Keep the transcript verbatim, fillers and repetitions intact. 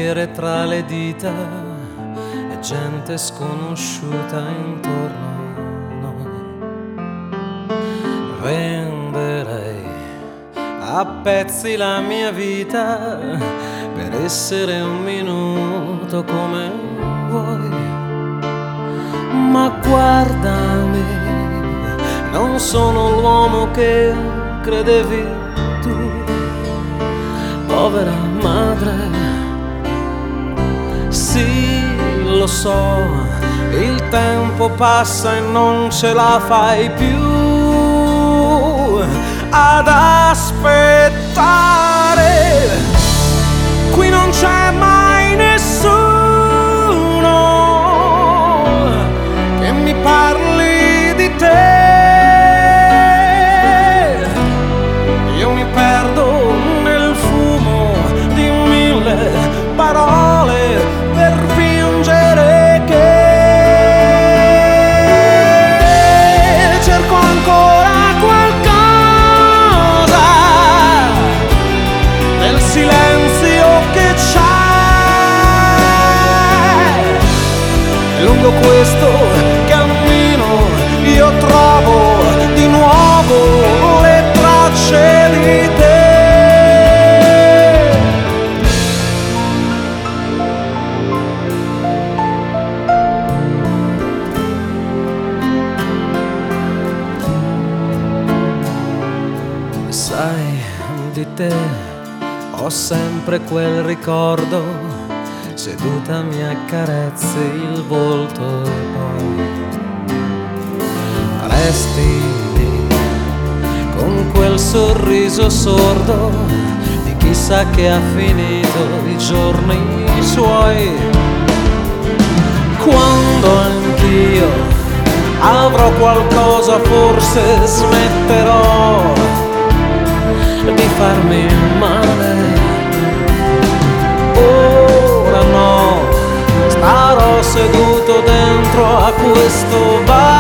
cadere tra le dita e gente sconosciuta intorno a noi. Venderei a pezzi la mia vita per essere un minuto come vuoi, ma guardami, non sono l'uomo che credevi tu, povera madre. Sì, lo so, il tempo passa e non ce la fai più ad aspettare. Qui non c'è mai nessuno che mi parli di te. Io mi perdo nel fumo di mille parole per fingere che cerco ancora qualcosa nel silenzio che c'è. Lungo questo cammino io trovo di nuovo le tracce di te. Sai, di te ho sempre quel ricordo, seduta mi accarezzi il volto e poi resti lì con quel sorriso sordo di chissà che ha finito i giorni suoi. Quando anch'io avrò qualcosa forse smetterò di farmi male. Ora no, starò seduto dentro a questo bar